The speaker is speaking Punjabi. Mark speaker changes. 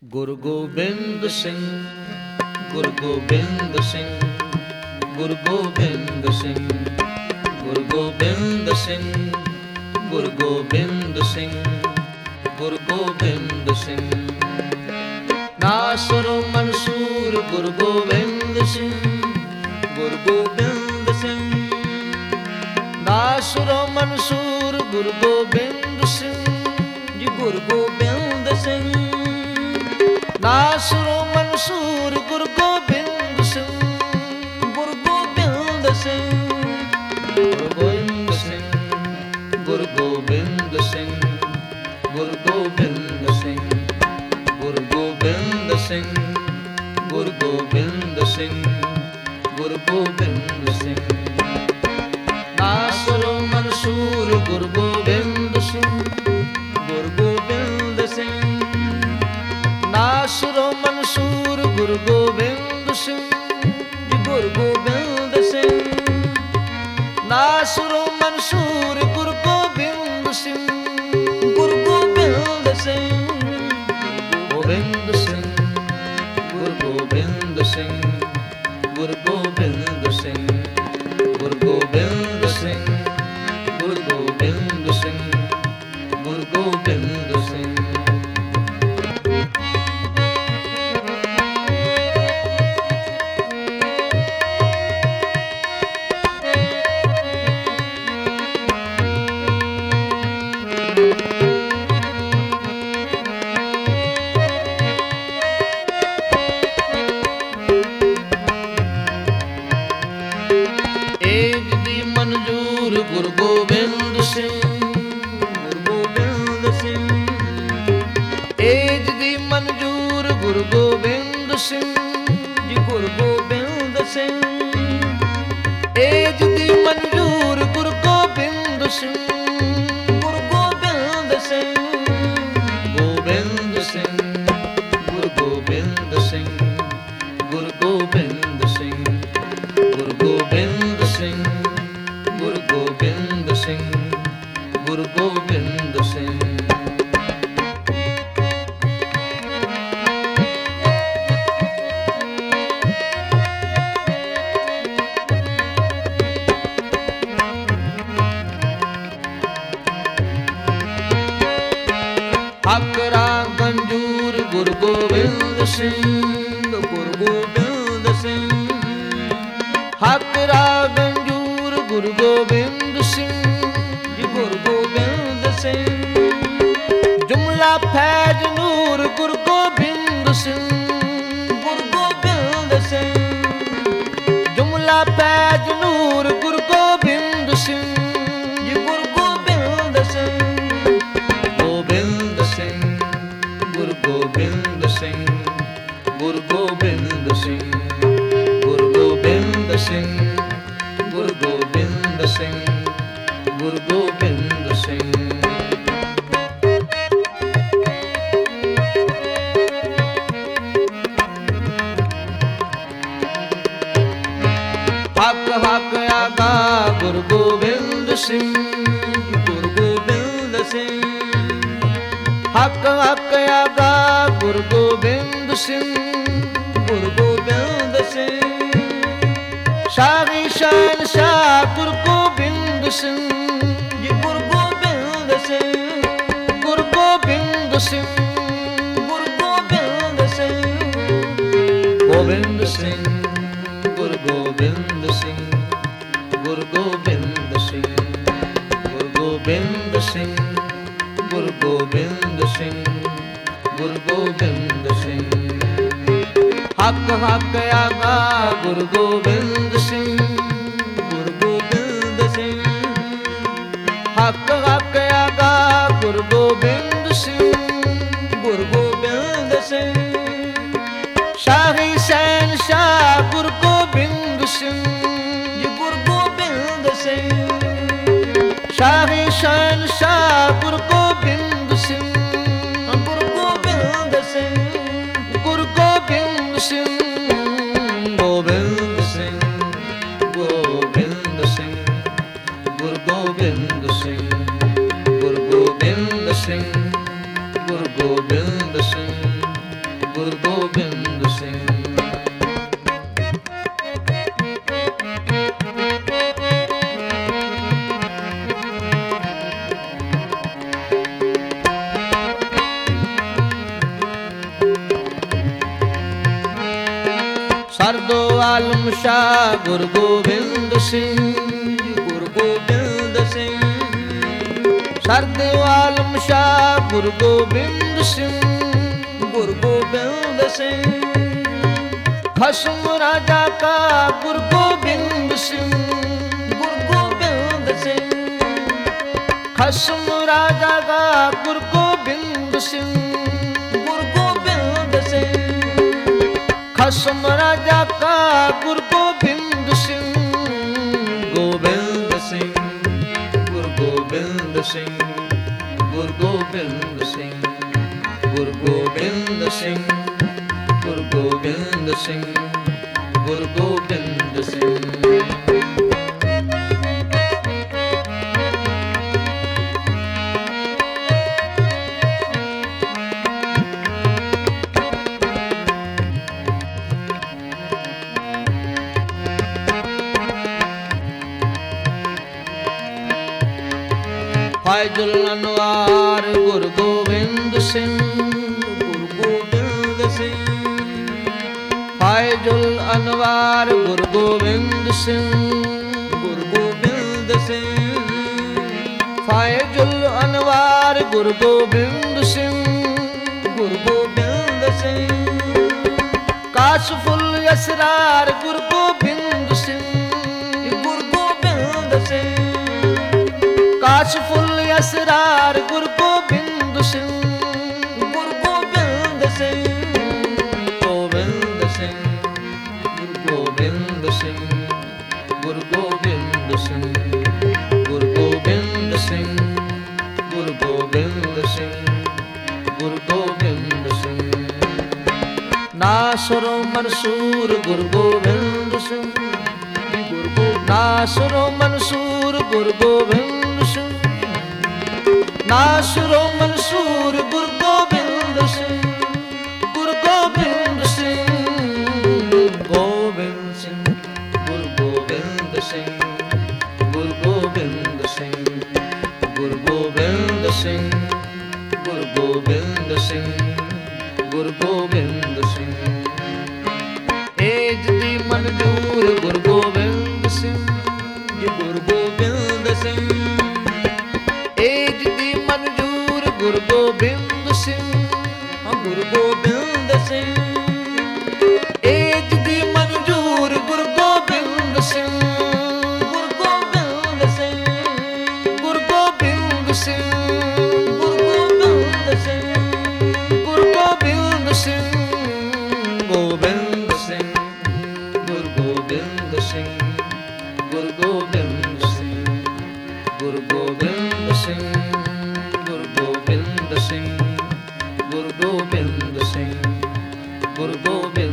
Speaker 1: ਗੁਰੂ ਗੋਬਿੰਦ ਸਿੰਘ, ਗੁਰੂ ਗੋਬਿੰਦ ਸਿੰਘ, ਗੁਰੂ ਗੋਬਿੰਦ ਸਿੰਘ, ਗੁਰੂ ਗੋਬਿੰਦ ਸਿੰਘ, ਗੁਰੂ ਗੋਬਿੰਦ ਸਿੰਘ, ਗੁਰੂ ਗੋਬਿੰਦ ਸਿੰਘ। ਨਾਸਰੋ ਮਨਸੂਰ ਗੁਰੂ ਗੋਬਿੰਦ ਸਿੰਘ, ਗੁਰੂ ਗੋਬਿੰਦ ਸਿੰਘ। ਨਾਸਰੋ ਮਨਸੂਰ ਗੁਰੂ ਗੋਬਿੰਦ ਸਿੰਘ ਜੀ, ਗੁਰੂ ਗੋਬਿੰਦ ਸਿੰਘ। ਨਾਸਰੋ ਮਨਸੂਰ ਗੁਰੂ ਗੋਬਿੰਦ ਸਿੰਘ, ਗੁਰੂ ਗੋਬਿੰਦ ਸਿੰਘ, ਗੁਰੂ ਗੋਬਿੰਦ ਸਿੰਘ, ਗੁਰੂ ਗੋਬਿੰਦ ਸਿੰਘ, ਗੁਰੂ ਗੋਬਿੰਦ ਸਿੰਘ, ਗੁਰੂ ਗੋਬਿੰਦ ਸਿੰਘ, ਗੁਰੂ ਗੋਬਿੰਦ ਸਿੰਘ, ਗੁਰੂ ਗੋਬਿੰਦ ਸਿੰਘ। ਨਾਸਰੋ ਮਨਸੂਰ ਗੁਰੂ ਗੋਬਿੰਦ ਸਿੰਘ, ਗੁਰੂ ਗੋਬਿੰਦ ਸਿੰਘ। ਨਾਸਰੋ ਮਨਸੂਰ ਗੁਰੂ ਗੋਬਿੰਦ ਸਿੰਘ ਜੀ, ਗੁਰੂ ਗੋਬਿੰਦ ਸਿੰਘ। ਨਾਸਰੋ ਮਨਸੂਰ ਗੁਰੂ ਗੋਬਿੰਦ ਸਿੰਘ, ਗੁਰੂ ਗੋਬਿੰਦ ਸਿੰਘ, ਗੋਬਿੰਦ ਸਿੰਘ, ਗੁਰੂ ਗੋਬਿੰਦ ਸਿੰਘ, ਗੁਰੂ ਗੋਬਿੰਦ ਸਿੰਘ, ਗੁਰੂ ਗੋਬਿੰਦ ਸਿੰਘ, ਗੁਰੂ ਗੋਬਿੰਦ ਸਿੰਘ, ਗੁਰੂ ਗੋਬਿੰਦ ਸਿੰਘ। ਏਜ ਦੀ ਮਨਜ਼ੂਰ ਗੁਰੂ ਗੋਬਿੰਦ ਸਿੰਘ, ਗੁਰੂ ਗੋਬਿੰਦ ਸਿੰਘ। ਏਜ ਦੀ ਮਨਜ਼ੂਰ ਗੁਰੂ ਗੋਬਿੰਦ ਸਿੰਘ ਜੀ, ਗੁਰੂ ਗੋਬਿੰਦ ਸਿੰਘ। ਏਜ ਦੀ ਮਨਜ਼ੂਰ ਗੁਰੂ ਗੋਬਿੰਦ ਸਿੰਘ, ਗੁਰੂ ਗੋਬਿੰਦ ਸਿੰਘ, ਗੋਬਿੰਦ ਸਿੰਘ, ਗੁਰੂ ਗੋਬਿੰਦ ਸਿੰਘ, ਗੁਰੂ ਗੋਬਿੰਦ ਸਿੰਘ, ਗੁਰੂ ਗੋਬਿੰਦ ਸਿੰਘ, ਗੁਰੂ ਗੋਬਿੰਦ ਸਿੰਘ, ਗੁਰੂ ਗੋਬਿੰਦ ਸਿੰਘ। ਹਕਰਾ ਗੰਜੂਰ ਗੁਰੂ ਗੋਬਿੰਦ ਸਿੰਘ, ਗੁਰੂ ਗੋਬਿੰਦ ਸਿੰਘ। ਹਕਰਾ ਗੰਜੂਰ ਗੁਰੂ ਗੋਬਿੰਦ ਸਿੰਘ ਜੀ, ਗੁਰੂ ਗੋਬਿੰਦ ਸਿੰਘ। ਜੁਮਲਾ ਫੈਜ਼ ਨੂਰ ਗੁਰੂ ਗੋਬਿੰਦ ਸਿੰਘ, ਗੁਰੂ ਗੋਬਿੰਦ ਸਿੰਘ। ਜੁਮਲਾ ਫੈਜ਼ ਨੂਰ ਗੁਰੂ ਗੋਬਿੰਦ ਸਿੰਘ ਜੀ, ਗੁਰੂ ਗੋਬਿੰਦ ਸਿੰਘ। ਗੋਬਿੰਦ ਸਿੰਘ, ਗੁਰੂ ਗੋਬਿੰਦ ਸਿੰਘ, ਗੁਰੂ ਗੋਬਿੰਦ ਸਿੰਘ, ਗੁਰੂ ਗੋਬਿੰਦ ਸਿੰਘ, ਗੁਰੂ ਗੋਬਿੰਦ ਸਿੰਘ, ਗੁਰੂ ਗੋਬਿੰਦ ਸਿੰਘ। ਹੱਕ ਹੱਕ ਆਗਾ ਗੁਰੂ ਗੋਬਿੰਦ ਸਿੰਘ, ਗੁਰੂ ਗੋਬਿੰਦ ਸਿੰਘ। ਹੱਕ ਹੱਕ ਆਗਾ ਗੁਰੂ ਗੋਬਿੰਦ ਸਿੰਘ, ਗੁਰੂ ਗੋਬਿੰਦ ਸਿੰਘ। ਸ਼ਾਹੀ ਸ਼ਹਿਨਸ਼ਾਹ ਗੁਰੂ ਗੋਬਿੰਦ ਸਿੰਘ ਜੀ, ਗੁਰੂ ਗੋਬਿੰਦ ਸਿੰਘ, ਗੁਰੂ ਗੋਬਿੰਦ ਸਿੰਘ, ਗੁਰੂ ਗੋਬਿੰਦ ਸਿੰਘ। ਗੋਬਿੰਦ ਸਿੰਘ, ਗੁਰੂ ਗੋਬਿੰਦ ਸਿੰਘ, ਗੁਰੂ ਗੋਬਿੰਦ ਸਿੰਘ, ਗੁਰੂ ਗੋਬਿੰਦ ਸਿੰਘ, ਗੁਰੂ ਗੋਬਿੰਦ ਸਿੰਘ, ਗੁਰੂ ਗੋਬਿੰਦ ਸਿੰਘ। ਹੱਕ ਹੱਕ ਆਗਾ ਗੁਰੂ ਗੋਬਿੰਦ ਸਿੰਘ, ਗੁਰੂ ਗੋਬਿੰਦ ਸਿੰਘ। ਹੱਕ ਹੱਕ ਆਗਾ ਗੁਰੂ ਗੋਬਿੰਦ ਸਿੰਘ, ਗੁਰੂ ਗੋਬਿੰਦ ਸਿੰਘ। ਸ਼ਾਹੀ ਸ਼ਹਿਨਸ਼ਾਹ ਗੁਰੂ ਗੋਬਿੰਦ ਸਿੰਘ ਜੀ, ਗੁਰੂ ਗੋਬਿੰਦ ਸਿੰਘ। ਸ਼ਾਹੀ ਸ਼ਹਿਨਸ਼ਾਹ ਗੁਰੂ ਗੋਬਿੰਦ ਸਿੰਘ, ਗੁਰੂ ਗੋਬਿੰਦ ਸਿੰਘ, ਗੁਰੂ ਗੋਬਿੰਦ ਸਿੰਘ। ਗੋਬਿੰਦ ਸਿੰਘ, ਗੋਬਿੰਦ ਸਿੰਘ, ਗੁਰੂ ਗੋਬਿੰਦ ਸਿੰਘ, ਗੁਰੂ ਗੋਬਿੰਦ ਸਿੰਘ, सरदो आलम शाह गुरु गोबिंद सिंह, गुरु गोबिंद सिंह। सरदो आलम शाह गुरु गोबिंद सिंह, गुरु गोबिंद सिंह। खसम राजा का गुरु गोबिंद सिंह, गुरु गोबिंद सिंह। खसम राजा का गुरु गोबिंद सिंह, गुरु गोबिंद सिंह। खसम राजा का गुरु गोबिंद सिंह, गोबिंद सिंह, गुरु गोबिंद सिंह, गुरु गोबिंद सिंह, गुरु गोबिंद सिंह, गुरु गोबिंद सिंह, गुरु गोबिंद सिंह। फायजुल अनवार गुरु गोबिंद सिंह, गुरु गोबिंद सिंह। फायजुल अनवार गुरु गोबिंद सिंह, गुरु गोबिंद सिंह। फायजुल अनवार गुरु गोबिंद सिंह, गुरु गोबिंद सिंह। काशफुल असरार गुरु गोबिंद सिंह, गुरु गोबिंद सिंह। काशफुल असरार गुरु गोबिंद सिंह, गुरु गोबिंद सिंह। गोबिंद सिंह, गुरु गोबिंद सिंह, गुरु गोबिंद सिंह, गुरु गोबिंद सिंह, गुरु गोबिंद सिंह, गुरु गोबिंद सिंह। नासरो मंसूर गुरु गोबिंद सिंह, नासरो मंसूर गुरु गोबिंद सिंह। नासरो मंसूर गुरु गोबिंद सिंह, गुरु गोबिंद सिंह। गोबिंद सिंह, गुरु गोबिंद सिंह, गुरु गोबिंद सिंह, गुरु गोबिंद सिंह, गुरु गोबिंद सिंह, गुरु गोबिंद सिंह। एज दी मंजूर गुरु गोबिंद सिंह, गुरु गोबिंद सिंह। एज दी मंजूर गुरु गोबिंद सिंह, गुरु गोबिंद सिंह। एज दी मंजूर गुरु गोबिंद सिंह, गुरु गोबिंद सिंह, गुरु गोबिंद सिंह, गुरु गोबिंद सिंह, गुरु गोबिंद सिंह। गोबिंद सिंह, गुरु गोबिंद सिंह, गुरु गोबिंद सिंह, गुरु गोबिंद सिंह, गुरु गोबिंद सिंह, गुरु गोबिंद सिंह, गुरु गोबिंद